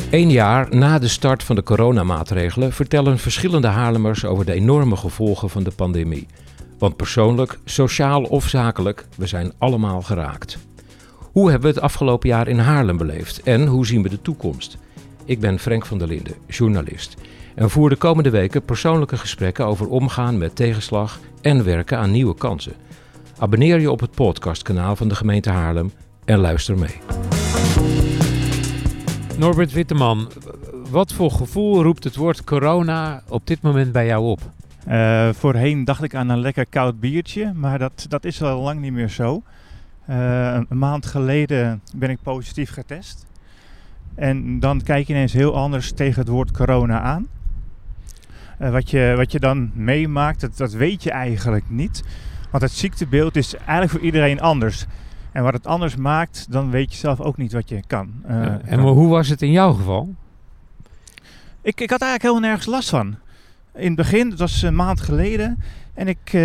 1 jaar na de start van de coronamaatregelen vertellen verschillende Haarlemmers over de enorme gevolgen van de pandemie. Want persoonlijk, sociaal of zakelijk, we zijn allemaal geraakt. Hoe hebben we het afgelopen jaar in Haarlem beleefd en hoe zien we de toekomst? Ik ben Frank van der Linden, journalist. En voer de komende weken persoonlijke gesprekken over omgaan met tegenslag en werken aan nieuwe kansen. Abonneer je op het podcastkanaal van de gemeente Haarlem en luister mee. Norbert Witteman, wat voor gevoel roept het woord corona op dit moment bij jou op? Voorheen dacht ik aan een lekker koud biertje, maar dat is al lang niet meer zo. Een maand geleden ben ik positief getest. En dan kijk je ineens heel anders tegen het woord corona aan. Wat je dan meemaakt, dat weet je eigenlijk niet. Want het ziektebeeld is eigenlijk voor iedereen anders. En wat het anders maakt, dan weet je zelf ook niet wat je kan. En hoe was het in jouw geval? Ik had eigenlijk helemaal nergens last van. In het begin, het was een maand geleden. En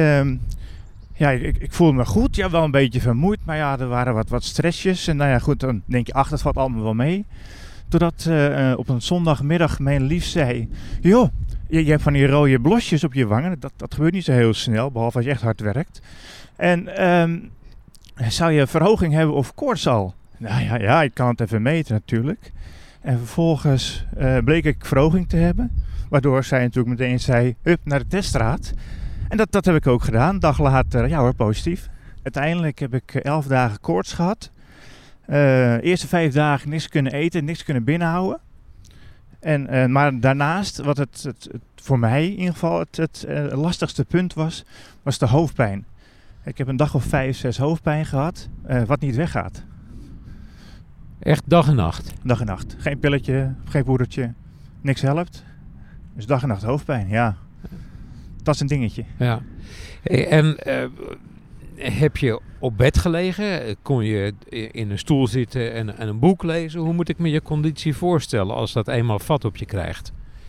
ik voelde me goed. Ja, wel een beetje vermoeid. Maar ja, er waren wat stressjes. En nou ja, goed, dan denk je, dat valt allemaal wel mee. Totdat op een zondagmiddag mijn lief zei... Joh, je hebt van die rode blosjes op je wangen. Dat gebeurt niet zo heel snel, behalve als je echt hard werkt. En zou je verhoging hebben of koorts al? Nou ja, ik kan het even meten natuurlijk. En vervolgens bleek ik verhoging te hebben. Waardoor zij natuurlijk meteen zei, hup, naar de teststraat. En dat heb ik ook gedaan. Een dag later, ja hoor, positief. Uiteindelijk heb ik 11 dagen koorts gehad. Eerste 5 dagen niks kunnen eten, niks kunnen binnenhouden. Maar daarnaast, wat het voor mij in ieder geval het lastigste punt was de hoofdpijn. Ik heb een dag of 5, 6 hoofdpijn gehad, wat niet weggaat. Echt dag en nacht? Dag en nacht. Geen pilletje, geen poedertje, niks helpt. Dus dag en nacht hoofdpijn, ja. Dat is een dingetje. Ja. En heb je op bed gelegen? Kon je in een stoel zitten en een boek lezen? Hoe moet ik me je conditie voorstellen als dat eenmaal vat op je krijgt?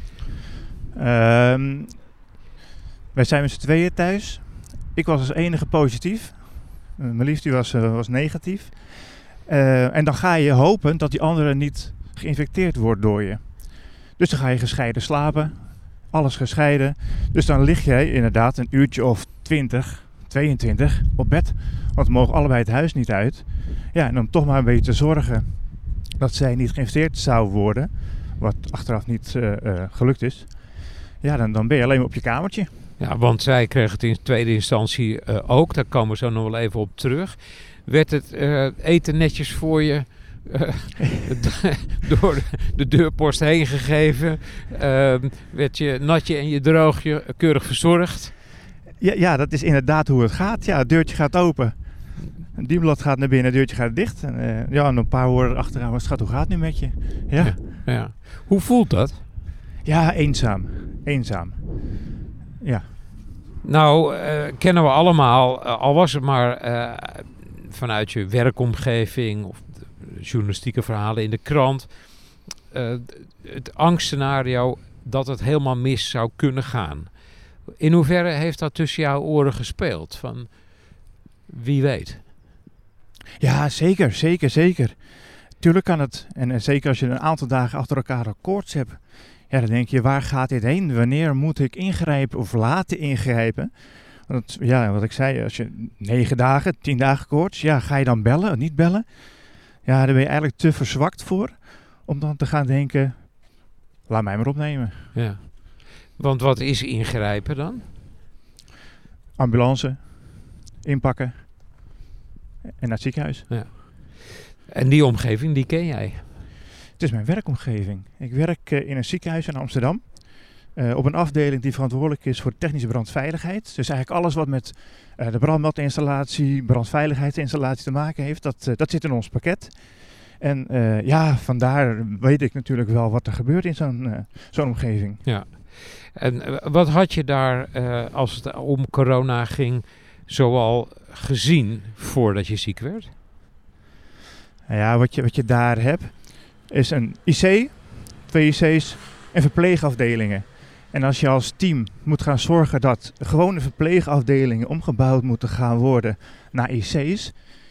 Wij zijn met z'n tweeën thuis. Ik was als enige positief. Mijn lief die was negatief. En dan ga je hopen dat die andere niet geïnfecteerd wordt door je. Dus dan ga je gescheiden slapen. Alles gescheiden. Dus dan lig jij inderdaad een uurtje of 20, 22 op bed. Want we mogen allebei het huis niet uit. Ja, en om toch maar een beetje te zorgen dat zij niet geïnfecteerd zou worden. Wat achteraf niet gelukt is. Ja, dan ben je alleen maar op je kamertje. Ja, want zij kreeg het in tweede instantie ook. Daar komen we zo nog wel even op terug. Werd het eten netjes voor je door de deurpost heen gegeven? Werd je natje en je droogje keurig verzorgd? Ja, dat is inderdaad hoe het gaat. Ja, het deurtje gaat open. Een dienblad gaat naar binnen, het deurtje gaat dicht. En een paar woorden achteraan. Schat, hoe gaat het nu met je? Ja. Hoe voelt dat? Ja, eenzaam. Ja. Nou, kennen we allemaal, al was het maar vanuit je werkomgeving of journalistieke verhalen in de krant, het angstscenario dat het helemaal mis zou kunnen gaan. In hoeverre heeft dat tussen jouw oren gespeeld? Van wie weet? Ja, zeker. Tuurlijk kan het. En zeker als je een aantal dagen achter elkaar koorts hebt. Ja, dan denk je, waar gaat dit heen? Wanneer moet ik ingrijpen of laten ingrijpen? Want ja, wat ik zei, als je 9 dagen, 10 dagen koorts, ja, ga je dan bellen of niet bellen? Ja, daar ben je eigenlijk te verzwakt voor om dan te gaan denken, laat mij maar opnemen. Ja. Want wat is ingrijpen dan? Ambulance, inpakken en naar het ziekenhuis. Ja. En die omgeving, die ken jij? Het is mijn werkomgeving. Ik werk in een ziekenhuis in Amsterdam. Op een afdeling die verantwoordelijk is voor technische brandveiligheid. Dus eigenlijk alles wat met de brandmeldinstallatie, brandveiligheidsinstallatie te maken heeft, dat zit in ons pakket. En vandaar weet ik natuurlijk wel wat er gebeurt in zo'n omgeving. Ja. En wat had je daar, als het om corona ging, zoal gezien voordat je ziek werd? Ja, wat je daar hebt, is een IC, 2 IC's en verpleegafdelingen. En als je als team moet gaan zorgen dat gewone verpleegafdelingen omgebouwd moeten gaan worden naar IC's,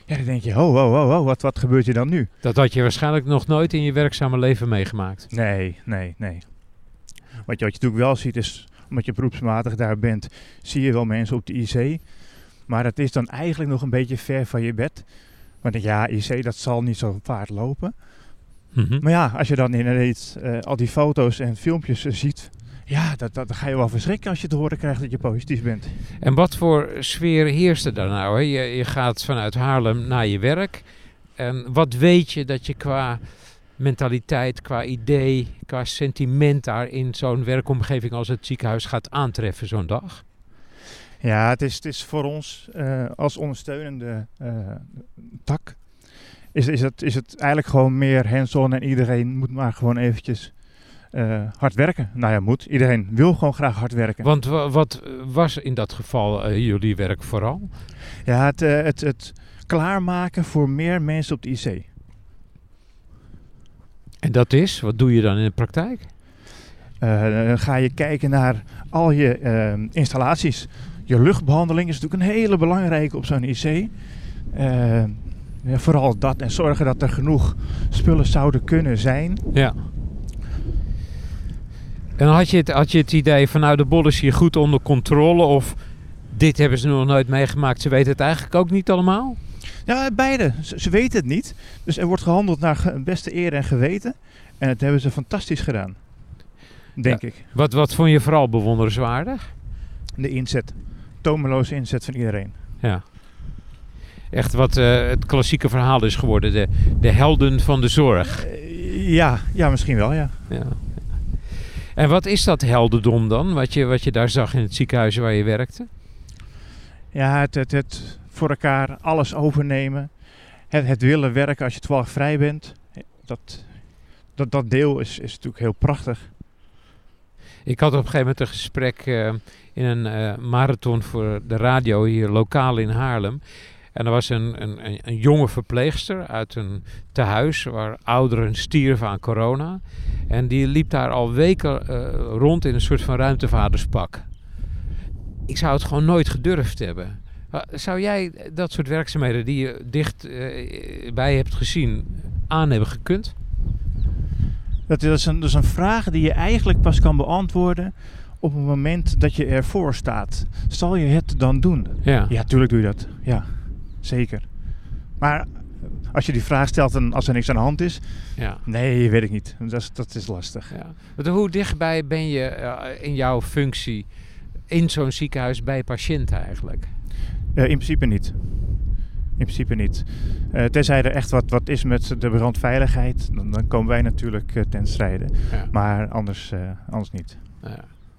Ja, dan denk je, oh, wat gebeurt hier dan nu? Dat had je waarschijnlijk nog nooit in je werkzame leven meegemaakt. Nee. Wat je natuurlijk wel ziet is, omdat je beroepsmatig daar bent, zie je wel mensen op de IC. Maar het is dan eigenlijk nog een beetje ver van je bed. Want ja, IC, dat zal niet zo vaart lopen. Mhm. Maar ja, als je dan ineens al die foto's en filmpjes ziet, ja, dat ga je wel verschrikken als je te horen krijgt dat je positief bent. En wat voor sfeer heerst er daar nou? Hè? Je gaat vanuit Haarlem naar je werk. En wat weet je dat je qua mentaliteit, qua idee, qua sentiment daar in zo'n werkomgeving als het ziekenhuis gaat aantreffen zo'n dag? Ja, het is voor ons als ondersteunende tak is het eigenlijk gewoon meer hands-on en iedereen moet maar gewoon eventjes hard werken. Nou ja, iedereen wil gewoon graag hard werken. Want wat was in dat geval jullie werk vooral? Ja, het klaarmaken voor meer mensen op de IC. En dat is, wat doe je dan in de praktijk? Dan ga je kijken naar al je installaties. Je luchtbehandeling is natuurlijk een hele belangrijke op zo'n IC. Ja, vooral dat en zorgen dat er genoeg spullen zouden kunnen zijn. Ja. En had je het idee van nou de boel is hier goed onder controle of dit hebben ze nog nooit meegemaakt, ze weten het eigenlijk ook niet allemaal? Ja, beide. Ze weten het niet. Dus er wordt gehandeld naar beste eer en geweten. En dat hebben ze fantastisch gedaan. Denk ik. Wat vond je vooral bewonderenswaardig? De inzet. Tomeloze inzet van iedereen. Ja. Echt wat het klassieke verhaal is geworden. De helden van de zorg. Ja, misschien wel, ja. Ja. En wat is dat heldendom dan? Wat je daar zag in het ziekenhuis waar je werkte? Ja, het voor elkaar alles overnemen. Het willen werken als je toevallig vrij bent. Dat deel is natuurlijk heel prachtig. Ik had op een gegeven moment een gesprek in een marathon voor de radio hier lokaal in Haarlem. En er was een jonge verpleegster uit een tehuis waar ouderen stierven aan corona. En die liep daar al weken rond in een soort van ruimtevaarderspak. Ik zou het gewoon nooit gedurfd hebben. Zou jij dat soort werkzaamheden die je dichtbij hebt gezien aan hebben gekund? Dat is een vraag die je eigenlijk pas kan beantwoorden op het moment dat je ervoor staat. Zal je het dan doen? Ja, tuurlijk doe je dat. Ja, zeker. Maar als je die vraag stelt en als er niks aan de hand is, nee, weet ik niet. Dat is lastig. Ja. Hoe dichtbij ben je in jouw functie in zo'n ziekenhuis bij patiënten eigenlijk? In principe niet. In principe niet. Tenzij er echt wat is met de brandveiligheid, dan komen wij natuurlijk ten strijde. Ja. Maar anders niet. Ja.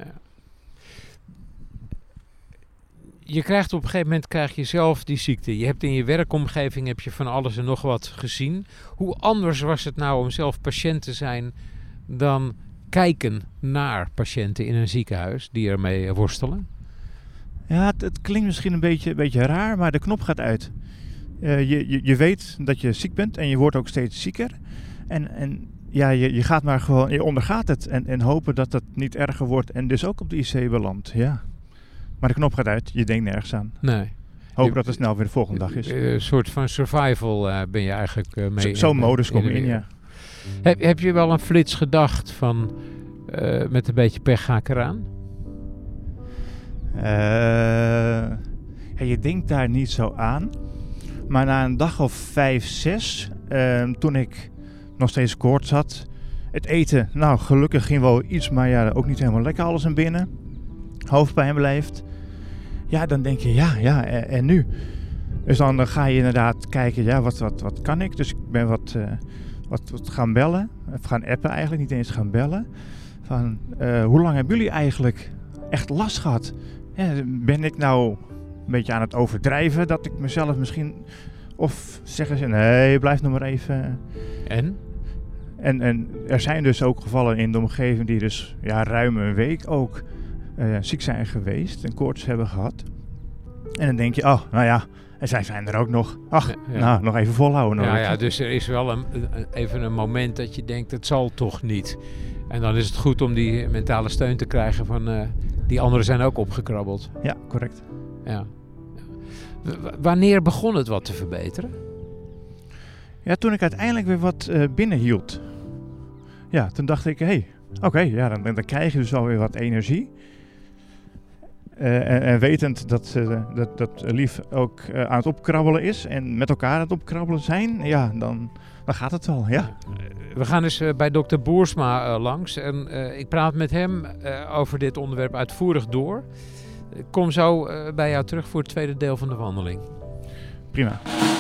Je krijgt op een gegeven moment zelf die ziekte. Je hebt in je werkomgeving van alles en nog wat gezien. Hoe anders was het nou om zelf patiënt te zijn dan kijken naar patiënten in een ziekenhuis die ermee worstelen? Ja, het klinkt misschien een beetje raar, maar de knop gaat uit. Je weet dat je ziek bent en je wordt ook steeds zieker. En ja, je gaat maar gewoon, je ondergaat het en hopen dat het niet erger wordt en dus ook op de IC belandt. Ja. Maar de knop gaat uit, je denkt nergens aan. Nee. Hoop dat het snel weer de volgende dag is. Een soort van survival ben je eigenlijk mee. Zo'n modus kom je in, ja. Heb je wel een flits gedacht van met een beetje pech ga ik eraan? Je denkt daar niet zo aan. Maar na een dag of 5, 6, toen ik nog steeds koorts had. Het eten, nou gelukkig ging wel iets, maar ja, ook niet helemaal lekker alles naar binnen. Hoofdpijn blijft. Ja, dan denk je, ja, en nu? Dus dan ga je inderdaad kijken, ja, wat kan ik? Dus ik ben wat gaan bellen. Of gaan appen eigenlijk, niet eens gaan bellen. Van, hoe lang hebben jullie eigenlijk echt last gehad? Ja, ben ik nou een beetje aan het overdrijven dat ik mezelf misschien... Of zeggen ze, nee, blijf nog maar even. En? En er zijn dus ook gevallen in de omgeving die dus ruim een week ook ziek zijn geweest en koorts hebben gehad. En dan denk je, en zij zijn er ook nog. Nou, nog even volhouden. Ja, dus er is wel even een moment dat je denkt, het zal toch niet. En dan is het goed om die mentale steun te krijgen van die anderen zijn ook opgekrabbeld. Ja, correct. Ja. Wanneer begon het wat te verbeteren? Ja, toen ik uiteindelijk weer wat binnenhield. Ja, toen dacht ik, dan krijg je dus alweer wat energie. En wetend dat Lief ook aan het opkrabbelen is en met elkaar aan het opkrabbelen zijn, ja, dan gaat het wel, ja. We gaan eens bij dokter Boersma langs en ik praat met hem over dit onderwerp uitvoerig door. Ik kom zo bij jou terug voor het tweede deel van de wandeling. Prima.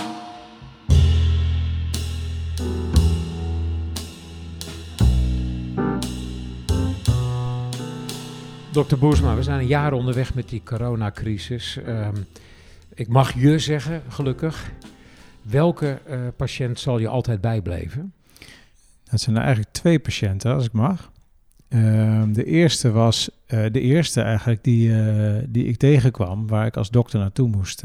Dokter Boersma, we zijn een jaar onderweg met die coronacrisis. Ik mag je zeggen, gelukkig. Welke patiënt zal je altijd bijblijven? Dat zijn er eigenlijk 2 patiënten, als ik mag. De eerste was de eerste eigenlijk die ik tegenkwam, waar ik als dokter naartoe moest.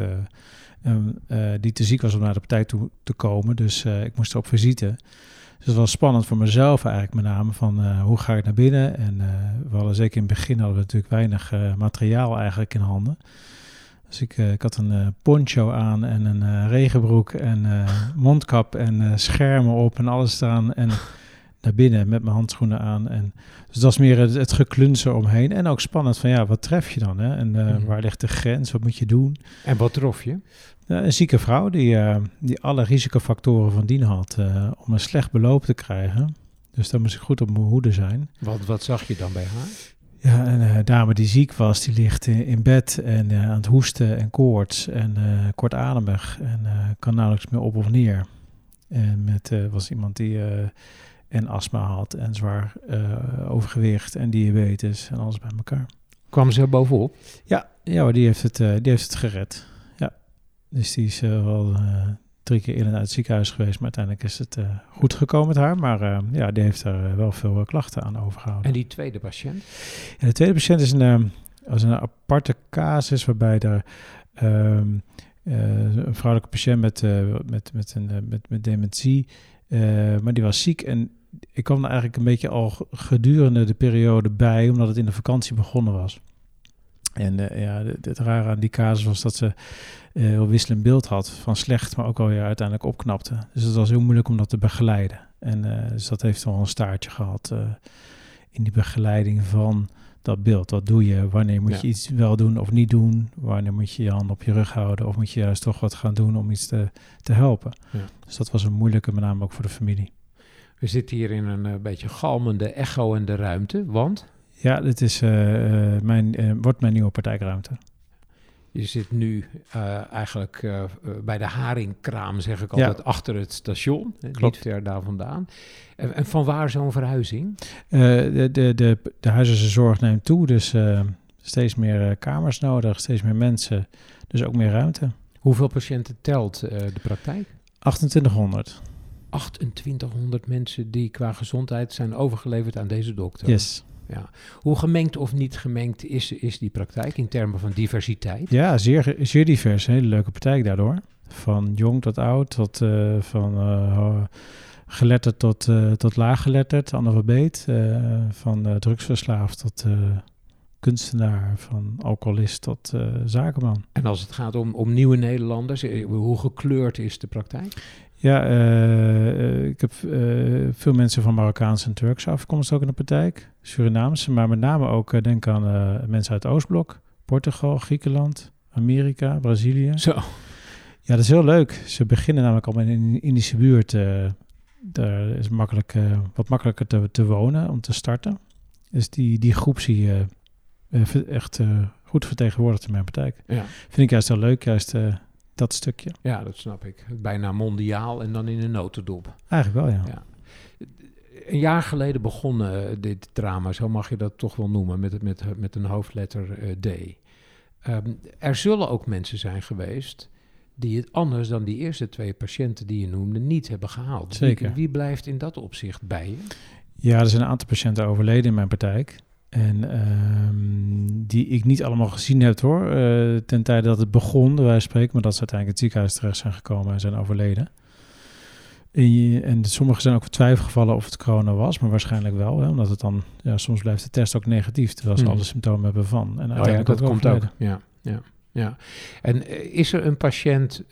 Die te ziek was om naar de praktijk toe te komen, dus ik moest op visite. Dus het was spannend voor mezelf eigenlijk met name van hoe ga ik naar binnen. En we hadden zeker in het begin hadden we natuurlijk weinig materiaal eigenlijk in handen. Dus ik had een poncho aan en een regenbroek en mondkap en schermen op en alles staan. En naar binnen met mijn handschoenen aan. En, dus dat was meer het geklunzen omheen. En ook spannend van wat tref je dan? Hè? En waar ligt de grens? Wat moet je doen? En wat trof je? Een zieke vrouw die alle risicofactoren van dien had om een slecht beloop te krijgen. Dus daar moest ik goed op mijn hoede zijn. Wat zag je dan bij haar? Ja, een dame die ziek was, die ligt in bed en aan het hoesten en koorts en kortademig en kan nauwelijks meer op of neer. En was iemand die en astma had en zwaar overgewicht en diabetes en alles bij elkaar. Kwam ze bovenop? Ja, maar die heeft het gered. Ja, dus die is wel 3 keer in en uit het ziekenhuis geweest, maar uiteindelijk is het goed gekomen met haar. Maar die heeft er wel veel klachten aan overgehouden. En die tweede patiënt? Ja, de tweede patiënt is een aparte casus waarbij er een vrouwelijke patiënt met dementie, maar die was ziek en ik kwam er eigenlijk een beetje al gedurende de periode bij, omdat het in de vakantie begonnen was. En het rare aan die casus was dat ze heel wisselend beeld had van slecht, maar ook alweer uiteindelijk opknapte. Dus het was heel moeilijk om dat te begeleiden. En dus dat heeft wel een staartje gehad in die begeleiding van dat beeld. Wat doe je? Wanneer moet je iets wel doen of niet doen? Wanneer moet je je hand op je rug houden? Of moet je juist toch wat gaan doen om iets te helpen? Ja. Dus dat was een moeilijke, met name ook voor de familie. We zitten hier in een beetje galmende echo in de ruimte, want? Ja, dit is wordt mijn nieuwe praktijkruimte. Je zit nu eigenlijk bij de Haringkraam, zeg ik altijd, achter het station. Niet ver daar vandaan. En van waar zo'n verhuizing? De huisartsenzorg neemt toe, dus steeds meer kamers nodig, steeds meer mensen, dus ook meer ruimte. Hoeveel patiënten telt de praktijk? 2800. 2800 mensen die qua gezondheid zijn overgeleverd aan deze dokter. Yes. Ja. Hoe gemengd of niet gemengd is die praktijk in termen van diversiteit? Ja, zeer divers. Een hele leuke praktijk daardoor. Van jong tot oud, van geletterd tot laaggeletterd, analfabeet. Van drugsverslaafd tot kunstenaar, van alcoholist tot zakenman. En als het gaat om nieuwe Nederlanders, hoe gekleurd is de praktijk? Ja, ik heb veel mensen van Marokkaanse en Turkse afkomst ook in de praktijk. Surinaamse, maar met name ook denk aan mensen uit het Oostblok. Portugal, Griekenland, Amerika, Brazilië. Zo. Ja, dat is heel leuk. Ze beginnen namelijk allemaal in de Indische buurt. Daar is wat makkelijker te wonen om te starten. Dus die groep zie je echt goed vertegenwoordigd in mijn praktijk. Ja. Vind ik juist heel leuk, juist dat stukje. Ja, dat snap ik. Bijna mondiaal en dan in een notendop. Eigenlijk wel, ja. Een jaar geleden begon dit drama, zo mag je dat toch wel noemen, met een hoofdletter D. Er zullen ook mensen zijn geweest die het anders dan die eerste 2 patiënten die je noemde niet hebben gehaald. Zeker. Wie blijft in dat opzicht bij je? Ja, er zijn een aantal patiënten overleden in mijn praktijk. En die ik niet allemaal gezien heb hoor, ten tijde dat het begon, bij wijze van spreken, maar dat ze uiteindelijk in het ziekenhuis terecht zijn gekomen en zijn overleden. En sommigen zijn ook twijfel gevallen of het corona was, maar waarschijnlijk wel, hè, omdat het dan, soms blijft de test ook negatief, terwijl ze alle symptomen hebben van. En uiteindelijk dat komt ook. Ja. En is er een patiënt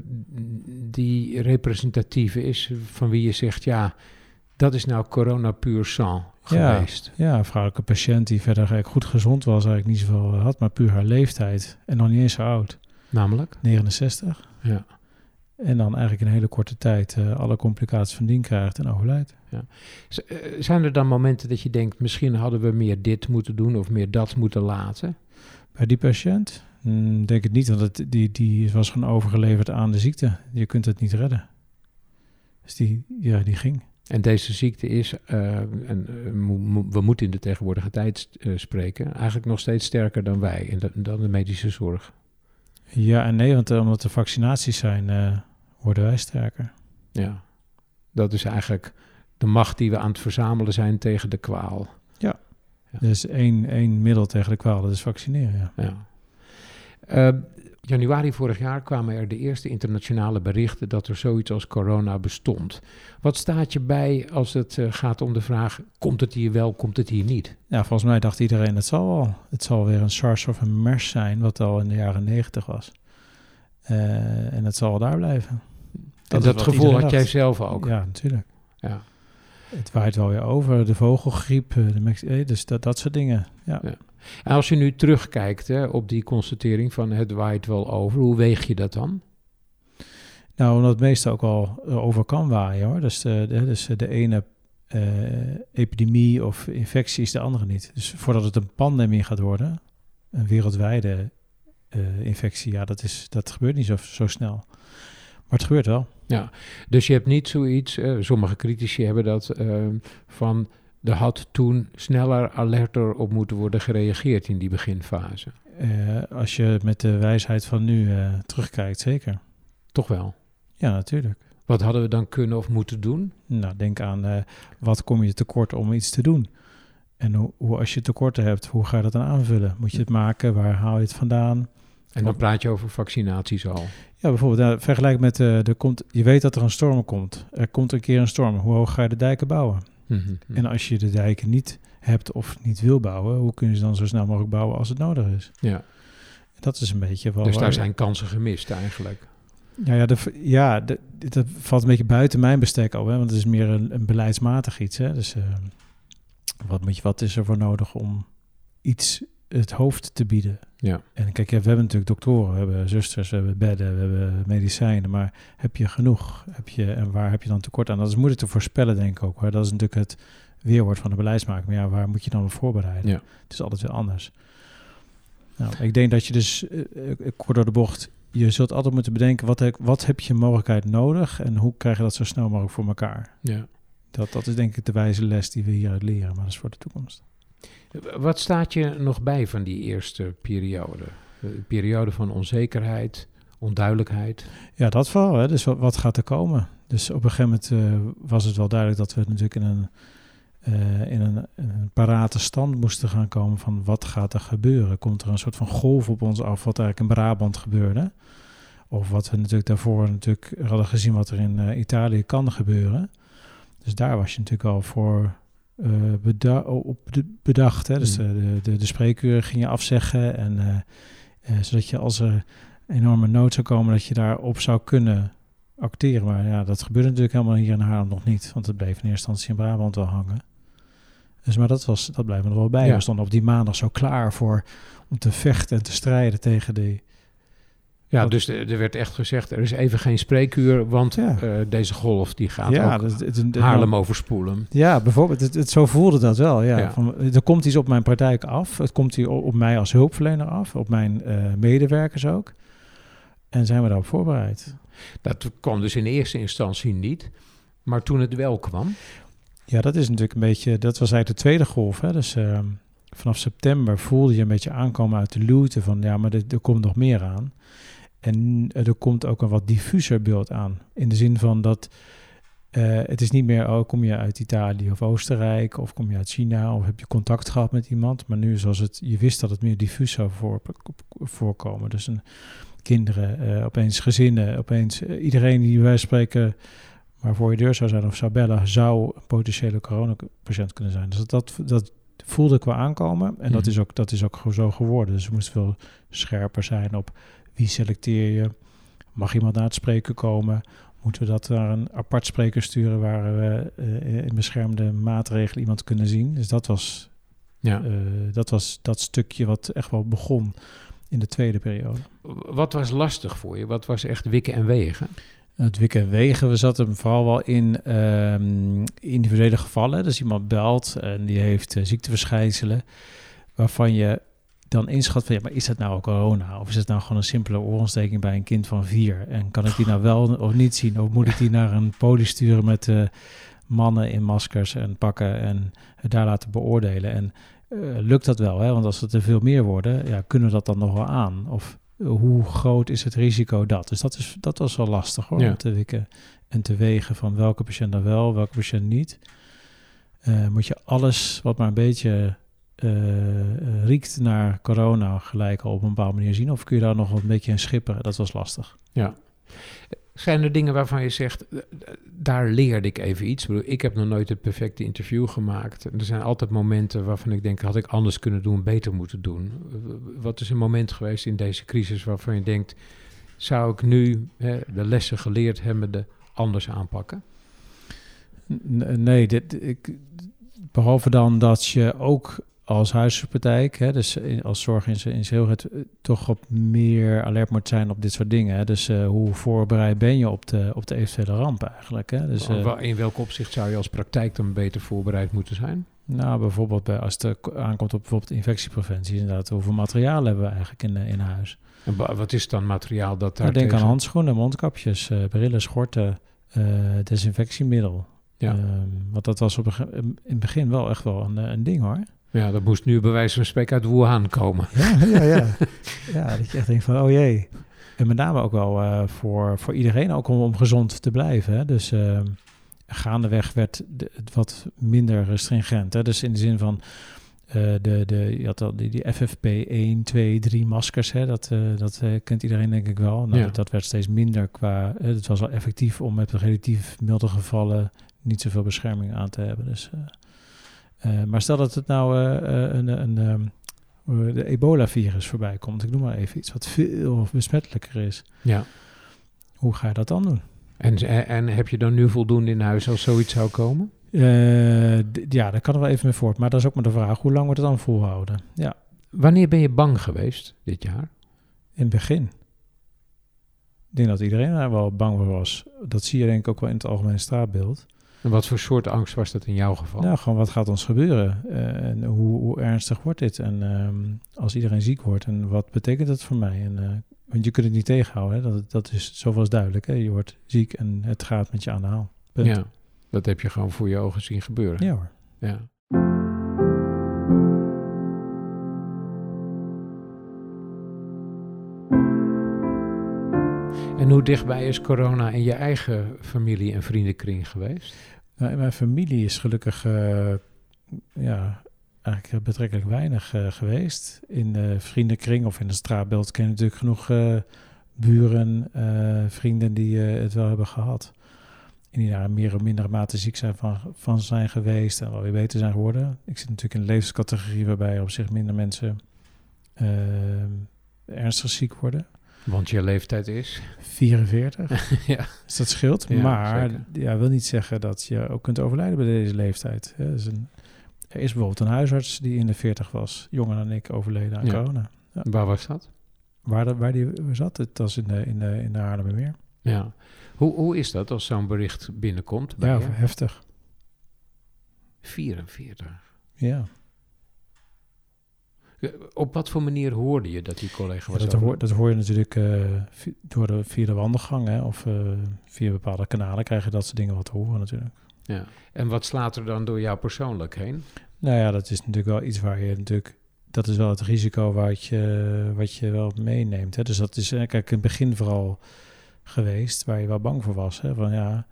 die representatief is, van wie je zegt, ja, dat is nou corona pur sang geweest? Ja, een vrouwelijke patiënt die verder eigenlijk goed gezond was, eigenlijk niet zoveel had, maar puur haar leeftijd en nog niet eens zo oud. Namelijk? 69. Ja. En dan eigenlijk in een hele korte tijd alle complicaties van dien krijgt en overlijdt. Ja. Zijn er dan momenten dat je denkt, misschien hadden we meer dit moeten doen of meer dat moeten laten? Bij die patiënt denk ik niet, want die was gewoon overgeleverd aan de ziekte. Je kunt het niet redden. Dus die ging. En deze ziekte is, we moeten in de tegenwoordige tijd spreken, eigenlijk nog steeds sterker dan wij, dan de medische zorg. Ja en nee, want omdat er vaccinaties zijn, worden wij sterker. Ja, dat is eigenlijk de macht die we aan het verzamelen zijn tegen de kwaal. Ja. Dus één middel tegen de kwaal, dat is vaccineren. Ja. Januari vorig jaar kwamen er de eerste internationale berichten dat er zoiets als corona bestond. Wat staat je bij als het gaat om de vraag, komt het hier wel, komt het hier niet? Ja, volgens mij dacht iedereen, het zal wel. Het zal weer een SARS of een MERS zijn, wat al in de jaren 90 was. En het zal wel daar blijven. Dat gevoel had jij zelf ook? Ja, natuurlijk. Ja. Het waait wel weer over, de vogelgriep, dus dat soort dingen. Ja. Ja. En als je nu terugkijkt op die constatering van het waait wel over, hoe weeg je dat dan? Nou, omdat het meeste ook al over kan waaien hoor. Dus de ene epidemie of infectie is de andere niet. Dus voordat het een pandemie gaat worden, een wereldwijde infectie, ja, dat gebeurt niet zo snel. Maar het gebeurt wel. Ja, dus je hebt niet zoiets, sommige critici hebben dat van, er had toen sneller, alerter op moeten worden gereageerd in die beginfase. Als je met de wijsheid van nu terugkijkt, zeker. Toch wel? Ja, natuurlijk. Wat hadden we dan kunnen of moeten doen? Nou, denk aan wat kom je tekort om iets te doen? En hoe als je tekorten hebt, hoe ga je dat dan aanvullen? Moet je het maken? Waar haal je het vandaan? En dan praat je over vaccinaties al. Ja, bijvoorbeeld vergelijk met, je weet dat er een storm komt. Er komt een keer een storm. Hoe hoog ga je de dijken bouwen? Mm-hmm. En als je de dijken niet hebt of niet wil bouwen, hoe kun je ze dan zo snel mogelijk bouwen als het nodig is? Ja. Dat is een beetje wel. Dus daar zijn kansen gemist eigenlijk. Dat valt een beetje buiten mijn bestek al, hè? Want het is meer een beleidsmatig iets. Hè? Dus wat is er voor nodig om iets het hoofd te bieden? Ja. En kijk, we hebben natuurlijk doktoren, we hebben zusters, we hebben bedden, we hebben medicijnen, maar heb je genoeg? En waar heb je dan tekort aan? Dat is moeilijk te voorspellen, denk ik ook. Hoor. Dat is natuurlijk het weerwoord van de beleidsmaker. Maar ja, waar moet je dan op voorbereiden? Ja. Het is altijd weer anders. Nou, ik denk dat je dus, kort door de bocht, je zult altijd moeten bedenken, wat heb je mogelijkheid nodig en hoe krijg je dat zo snel mogelijk voor elkaar? Ja. Dat is denk ik de wijze les die we hieruit leren, maar dat is voor de toekomst. Wat staat je nog bij van die eerste periode? De periode van onzekerheid, onduidelijkheid? Ja, dat vooral. Hè. Dus wat gaat er komen? Dus op een gegeven moment was het wel duidelijk dat we natuurlijk in een parate stand moesten gaan komen van wat gaat er gebeuren? Komt er een soort van golf op ons af, wat eigenlijk in Brabant gebeurde? Of wat we natuurlijk daarvoor hadden gezien wat er in Italië kan gebeuren. Dus daar was je natuurlijk al voor bedacht. Hè? Dus de spreekuren ging je afzeggen. En zodat je als er enorme nood zou komen, dat je daarop zou kunnen acteren. Maar ja, dat gebeurde natuurlijk helemaal hier in Haarlem nog niet. Want het bleef in eerste instantie in Brabant wel hangen. Dus maar dat blijven we er wel bij. Ja. We stonden op die maandag zo klaar om te vechten en te strijden tegen die... Ja, dus er werd echt gezegd, er is even geen spreekuur, want deze golf die gaat ook Haarlem overspoelen. Ja, bijvoorbeeld, zo voelde dat wel. Ja. Ja. Er komt iets op mijn praktijk af, het komt hier op mij als hulpverlener af, op mijn medewerkers ook. En zijn we daarop voorbereid. Dat kwam dus in eerste instantie niet, maar toen het wel kwam... Ja, dat is natuurlijk een beetje, dat was eigenlijk de tweede golf. Hè? Dus vanaf september voelde je een beetje aankomen uit de luwte van, ja, maar er komt nog meer aan. En er komt ook een wat diffuser beeld aan. In de zin van dat het is niet meer, kom je uit Italië of Oostenrijk of kom je uit China of heb je contact gehad met iemand. Maar nu zoals je wist dat het meer diffuus zou voorkomen. Dus kinderen, opeens gezinnen, opeens iedereen die wij spreken maar voor je deur zou zijn of zou bellen, zou een potentiële coronapatiënt kunnen zijn. Dus dat voelde ik wel aankomen. En dat is ook zo geworden. Dus we moesten veel scherper zijn op wie selecteer je. Mag iemand naar het spreken komen? Moeten we dat naar een apart spreker sturen waar we in beschermde maatregelen iemand kunnen zien? Dus dat was dat stukje wat echt wel begon in de tweede periode. Wat was lastig voor je? Wat was echt wikken en wegen? Het wikken en wegen, we zaten hem vooral wel in individuele gevallen. Dus iemand belt en die heeft ziekteverschijnselen waarvan je dan inschat van, ja, maar is dat nou corona? Of is het nou gewoon een simpele oorontsteking bij een kind van 4? En kan ik die nou wel of niet zien? Of moet ik die naar een poli sturen met mannen in maskers en pakken en het daar laten beoordelen? En lukt dat wel? Hè? Want als het er veel meer worden, ja, kunnen we dat dan nog wel aan? Of hoe groot is het risico dat? Dus dat was wel lastig hoor, om te wikken en te wegen van welke patiënt dan wel, welke patiënt niet. Moet je alles wat maar een beetje riekt naar corona gelijk al op een bepaalde manier zien? Of kun je daar nog een beetje in schipperen? Dat was lastig. Ja. Zijn er dingen waarvan je zegt, daar leerde ik even iets? Ik heb nog nooit het perfecte interview gemaakt. Er zijn altijd momenten waarvan ik denk, had ik anders kunnen doen, beter moeten doen. Wat is een moment geweest in deze crisis waarvan je denkt, zou ik nu de lessen geleerd hebbende anders aanpakken? Nee, behalve dan dat je ook als huisartspraktijk, dus als zorg in zijn heelheid, toch op meer alert moet zijn op dit soort dingen. Hè? Dus hoe voorbereid ben je op de eventuele ramp eigenlijk? Hè? Dus, in welk opzicht zou je als praktijk dan beter voorbereid moeten zijn? Nou, bijvoorbeeld als het aankomt op bijvoorbeeld infectiepreventie, inderdaad, hoeveel materiaal hebben we eigenlijk in huis? En wat is dan materiaal dat daar denk aan handschoenen, mondkapjes, brillen, schorten, desinfectiemiddel. Ja. Want dat was in het begin wel echt wel een ding hoor. Ja, dat moest nu bij wijze van spreken uit Wuhan komen. Ja, dat je echt denkt van, oh jee. En met name ook wel voor iedereen, ook om gezond te blijven. Hè? Dus gaandeweg werd het wat minder stringent. Hè? Dus in de zin van, je had al die FFP1, 2, 3 maskers. Hè? Dat kent iedereen denk ik wel. Nou, dat werd steeds minder qua... het was wel effectief om met relatief milde gevallen niet zoveel bescherming aan te hebben. Dus... maar stel dat het nou de ebola-virus voorbij komt. Ik noem maar even iets wat veel besmettelijker is. Ja. Hoe ga je dat dan doen? En heb je dan nu voldoende in huis als zoiets zou komen? Ja, daar kan er wel even mee voort. Maar dat is ook maar de vraag, hoe lang wordt het dan volhouden? Ja. Wanneer ben je bang geweest dit jaar? In het begin. Ik denk dat iedereen daar wel bang voor was. Dat zie je denk ik ook wel in het algemene straatbeeld. En wat voor soort angst was dat in jouw geval? Nou, gewoon wat gaat ons gebeuren? En hoe ernstig wordt dit? En als iedereen ziek wordt, en wat betekent dat voor mij? Want je kunt het niet tegenhouden. Hè? Dat is zoveel duidelijk. Hè? Je wordt ziek en het gaat met je aan de haal. Punt. Ja, dat heb je gewoon voor je ogen zien gebeuren. Ja hoor. Ja. En hoe dichtbij is corona in je eigen familie- en vriendenkring geweest? Nou, in mijn familie is gelukkig eigenlijk betrekkelijk weinig geweest. In de vriendenkring of in de straatbeeld ken je natuurlijk genoeg buren, vrienden die het wel hebben gehad. En die daar meer of mindere mate ziek zijn van zijn geweest en wel weer beter zijn geworden. Ik zit natuurlijk in een levenscategorie waarbij op zich minder mensen ernstig ziek worden. Want je leeftijd is? 44. Ja. Dus dat scheelt. Ja, maar wil niet zeggen dat je ook kunt overlijden bij deze leeftijd. Er is bijvoorbeeld een huisarts die in de 40 was. Jonger dan ik, overleden aan corona. Ja. Waar was dat? Waar die zat? Het was in de Haarlemmermeer. Ja. Hoe is dat als zo'n bericht binnenkomt? Bij je? Heftig. 44? Ja. Op wat voor manier hoorde je dat die collega was? Dat hoor je natuurlijk via de wandelgang. Hè, of via bepaalde kanalen krijg je dat soort dingen wat te horen natuurlijk. Ja. En wat slaat er dan door jou persoonlijk heen? Nou ja, dat is natuurlijk wel iets waar je natuurlijk... Dat is wel het risico wat je wel meeneemt. Hè. Dus dat is kijk in het begin vooral geweest waar je wel bang voor was. Hè. Van ja,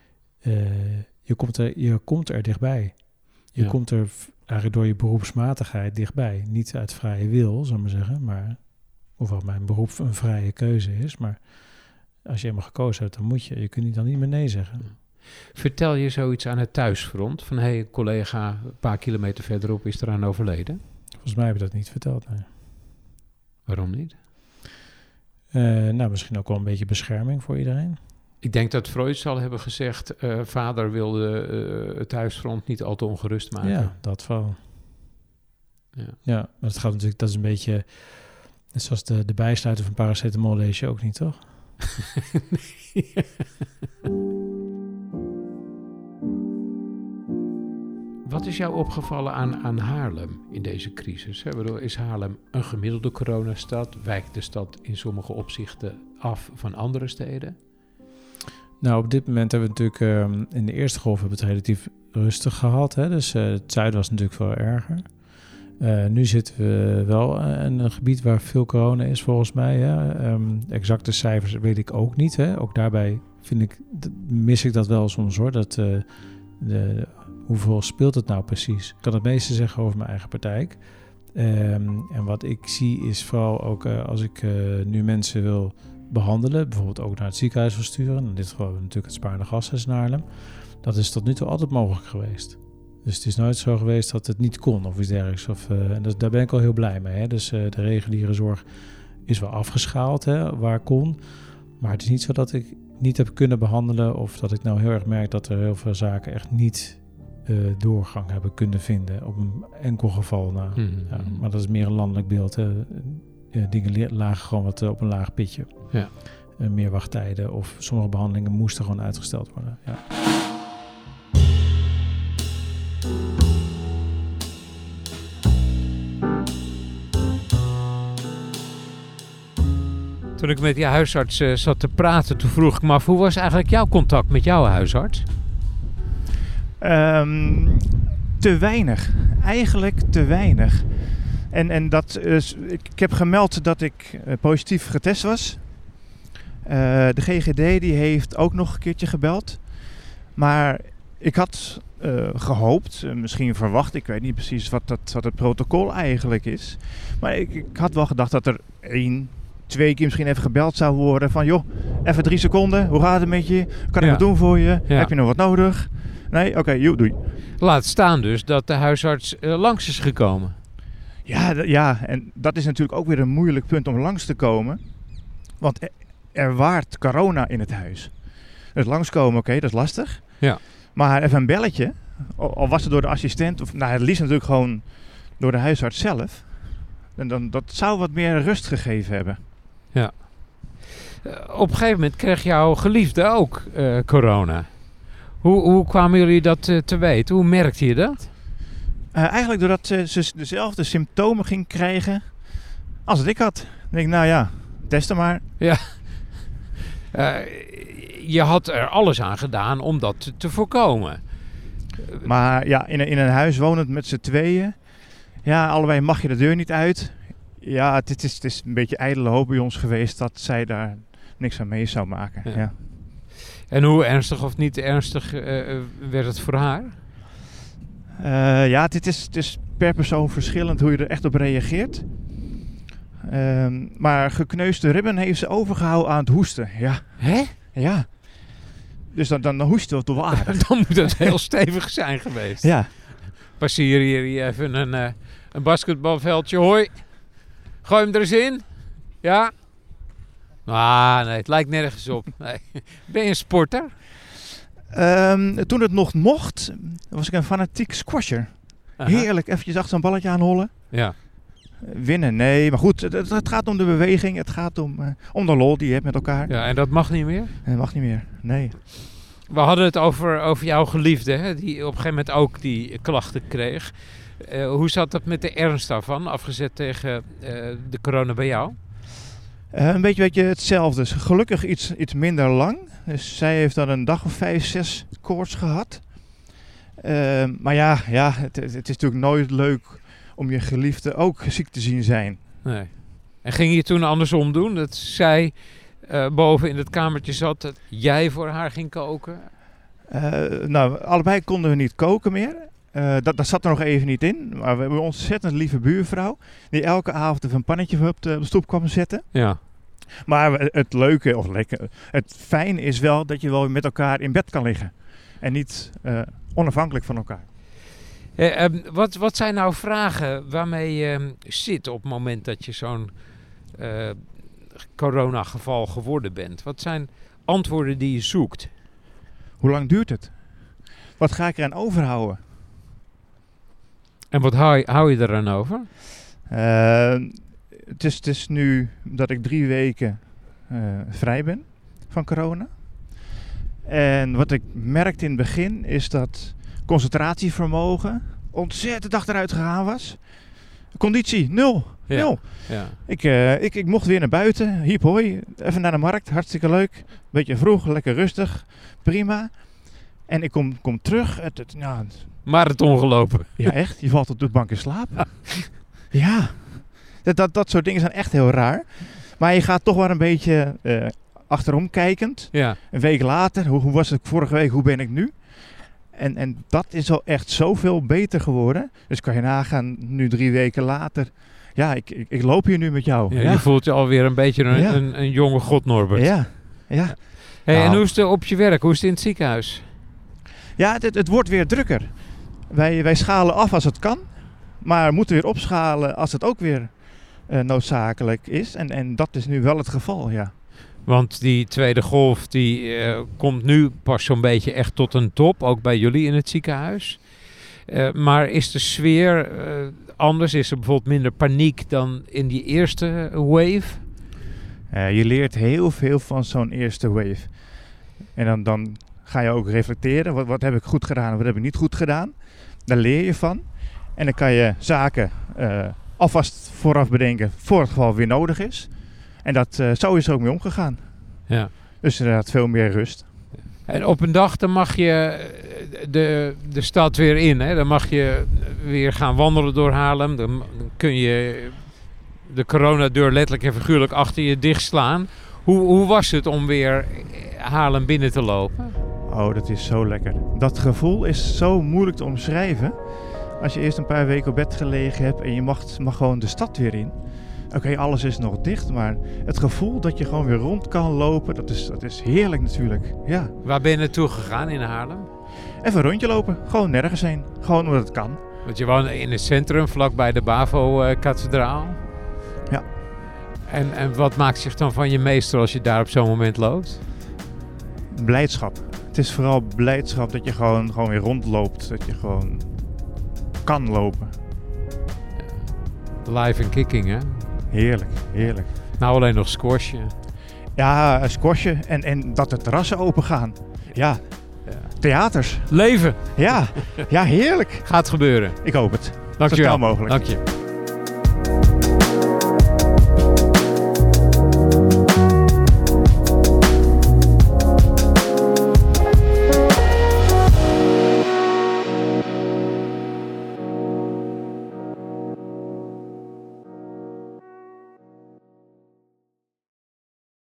je komt er dichtbij. Je komt er eigenlijk door je beroepsmatigheid dichtbij. Niet uit vrije wil, zou ik maar zeggen. Maar, hoewel mijn beroep een vrije keuze is. Maar als je helemaal gekozen hebt, dan moet je. Je kunt dan niet meer nee zeggen. Vertel je zoiets aan het thuisfront? Van, hey, collega, een paar kilometer verderop is eraan overleden. Volgens mij heb je dat niet verteld, nee. Waarom niet? Misschien ook wel een beetje bescherming voor iedereen. Ik denk dat Freud zal hebben gezegd, vader wilde het thuisfront niet al te ongerust maken. Ja, dat wel. Ja, maar het gaat natuurlijk, dat is een beetje, net zoals de bijsluiter van paracetamol lees je ook niet, toch? Nee. Wat is jou opgevallen aan Haarlem in deze crisis? Is Haarlem een gemiddelde coronastad? Wijkt de stad in sommige opzichten af van andere steden? Nou, op dit moment hebben we natuurlijk in de eerste golf hebben we het relatief rustig gehad. Hè? Dus het zuiden was natuurlijk veel erger. Nu zitten we wel in een gebied waar veel corona is volgens mij. Hè? Exacte cijfers weet ik ook niet. Hè? Ook daarbij mis ik dat wel soms hoor. Hoeveel speelt het nou precies? Ik kan het meeste zeggen over mijn eigen praktijk. En wat ik zie is vooral ook als ik nu mensen wil behandelen, bijvoorbeeld ook naar het ziekenhuis wil sturen. In dit geval natuurlijk het Spaarne Gasthuis in Haarlem. Dat is tot nu toe altijd mogelijk geweest. Dus het is nooit zo geweest dat het niet kon of iets dergelijks. Daar ben ik al heel blij mee. Hè? Dus de reguliere zorg is wel afgeschaald, hè, waar kon. Maar het is niet zo dat ik niet heb kunnen behandelen of dat ik nou heel erg merk dat er heel veel zaken echt niet doorgang hebben kunnen vinden op een enkel geval. Nou, ja, maar dat is meer een landelijk beeld. Dingen lagen gewoon wat op een laag pitje. Ja. Meer wachttijden of sommige behandelingen moesten gewoon uitgesteld worden. Ja. Toen ik met je huisarts zat te praten, toen vroeg ik me af, hoe was eigenlijk jouw contact met jouw huisarts? Te weinig. Eigenlijk te weinig. En dat is, ik heb gemeld dat ik positief getest was. De GGD die heeft ook nog een keertje gebeld. Maar ik had gehoopt, misschien verwacht, ik weet niet precies wat het protocol eigenlijk is. Maar ik had wel gedacht dat er 2 keer misschien even gebeld zou worden van joh, even 3 seconden, hoe gaat het met je? Kan ik wat doen voor je? Ja. Heb je nog wat nodig? Nee? Oké, joh, doei. Laat staan dus dat de huisarts langs is gekomen. Ja, en dat is natuurlijk ook weer een moeilijk punt om langs te komen. Want er waart corona in het huis. Dus langskomen, oké, dat is lastig. Ja. Maar even een belletje, al was het door de assistent, of nou, het liefst natuurlijk gewoon door de huisarts zelf. En dan, dat zou wat meer rust gegeven hebben. Ja. Op een gegeven moment kreeg jouw geliefde ook corona. Hoe kwamen jullie dat te weten? Hoe merkte je dat? Eigenlijk doordat ze dezelfde symptomen ging krijgen als ik had. Dan denk ik, nou ja, testen maar. Ja. Je had er alles aan gedaan om dat te voorkomen. Maar ja, in een huis wonend met z'n tweeën. Ja, allebei mag je de deur niet uit. Ja, het is een beetje ijdele hoop bij ons geweest dat zij daar niks aan mee zou maken. Ja. Ja. En hoe ernstig of niet ernstig werd het voor haar? Ja, het is per persoon verschillend hoe je er echt op reageert. Maar gekneusde ribben heeft ze overgehouden aan het hoesten. Ja. Hè? Ja. Dus dan hoest je toch wel aardig. Dan moet het heel stevig zijn geweest. Ja. Passeer hier even een basketbalveldje. Hoi. Gooi hem er eens in. Ja. Ah, nee, het lijkt nergens op. Nee. Ben je een sporter? Toen het nog mocht, was ik een fanatiek squasher. Aha. Heerlijk, eventjes achter een balletje aanhollen. Ja. Winnen, nee. Maar goed, het gaat om de beweging. Het gaat om de lol die je hebt met elkaar. Ja, en dat mag niet meer? Dat mag niet meer, nee. We hadden het over jouw geliefde, hè, die op een gegeven moment ook die klachten kreeg. Hoe zat dat met de ernst daarvan, afgezet tegen de corona bij jou? Een beetje hetzelfde. Gelukkig iets minder lang. Dus zij heeft dan een dag of 5, 6 koorts gehad. Maar ja, het is natuurlijk nooit leuk om je geliefde ook ziek te zien zijn. Nee. En ging je toen andersom doen? Dat zij boven in het kamertje zat, dat jij voor haar ging koken? Nou, allebei konden we niet koken meer. Dat zat er nog even niet in. Maar we hebben een ontzettend lieve buurvrouw die elke avond even een pannetje op de stoep kwam zetten. Ja. Maar het leuke, of lekker, het fijn is wel dat je wel met elkaar in bed kan liggen. En niet onafhankelijk van elkaar. Wat zijn nou vragen waarmee je zit op het moment dat je zo'n coronageval geworden bent? Wat zijn antwoorden die je zoekt? Hoe lang duurt het? Wat ga ik eraan overhouden? En wat hou je eraan over? Het is nu dat ik 3 weken vrij ben van corona. En wat ik merkte in het begin is dat concentratievermogen ontzettend achteruit gegaan was. Conditie, 0. Ja. 0. Ja. Ik mocht weer naar buiten, hiep hoi, even naar de markt, hartstikke leuk. Beetje vroeg, lekker rustig, prima. En ik kom terug. Marathon gelopen. Ja, echt. Je valt op de bank in slaap. Ja. Dat soort dingen zijn echt heel raar. Maar je gaat toch wel een beetje achterom kijkend. Ja. Een week later, hoe was het vorige week, hoe ben ik nu? En dat is al echt zoveel beter geworden. Dus kan je nagaan, nu 3 weken later. Ja, ik loop hier nu met jou. Ja, je voelt je alweer een beetje een jonge god, Norbert. Ja. Hey, en hoe is het op je werk? Hoe is het in het ziekenhuis? Ja, het wordt weer drukker. Wij schalen af als het kan. Maar moeten weer opschalen als het ook weer noodzakelijk is. En dat is nu wel het geval, ja. Want die tweede golf die komt nu pas zo'n beetje echt tot een top. Ook bij jullie in het ziekenhuis. Maar is de sfeer anders? Is er bijvoorbeeld minder paniek dan in die eerste wave? Je leert heel veel van zo'n eerste wave. En dan ga je ook reflecteren. Wat heb ik goed gedaan en wat heb ik niet goed gedaan? Daar leer je van. En dan kan je zaken alvast vooraf bedenken voor het geval weer nodig is. En zo is er ook mee omgegaan. Ja. Dus inderdaad veel meer rust. En op een dag dan mag je de stad weer in. Hè? Dan mag je weer gaan wandelen door Haarlem. Dan kun je de coronadeur letterlijk en figuurlijk achter je dichtslaan. Hoe was het om weer Haarlem binnen te lopen? Oh, dat is zo lekker. Dat gevoel is zo moeilijk te omschrijven. Als je eerst een paar weken op bed gelegen hebt en je mag gewoon de stad weer in. Oké, alles is nog dicht, maar het gevoel dat je gewoon weer rond kan lopen, dat is heerlijk natuurlijk. Ja. Waar ben je naartoe gegaan in Haarlem? Even een rondje lopen, gewoon nergens heen. Gewoon omdat het kan. Want je woont in het centrum, vlakbij de Bavo-kathedraal. Ja. En wat maakt zich dan van je meester als je daar op zo'n moment loopt? Blijdschap. Het is vooral blijdschap dat je gewoon weer rondloopt. Dat je gewoon kan lopen. Live en kicking, hè? Heerlijk, heerlijk. Nou, alleen nog squashje. Ja, een squashje en dat de terrassen open gaan. Ja, theaters. Leven! Ja, heerlijk. Gaat gebeuren. Ik hoop het. Dankjewel. Zo snel mogelijk. Dank je.